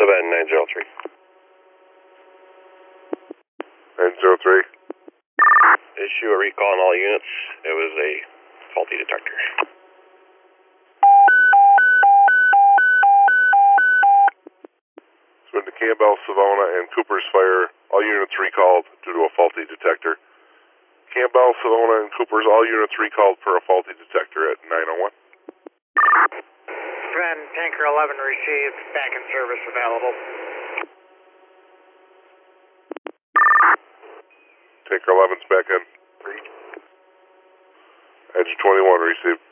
Savannah 903. 903. Issue a recall on all units. It was a faulty detector. It's been to Campbell, Savona, and Cooper's fire. All units recalled due to a faulty detector. Campbell, Savona, and Cooper's, all units recalled for a faulty detector at 901. Trend Tanker 11 received, back in service available. Tanker 11's back in. Engine 21 received.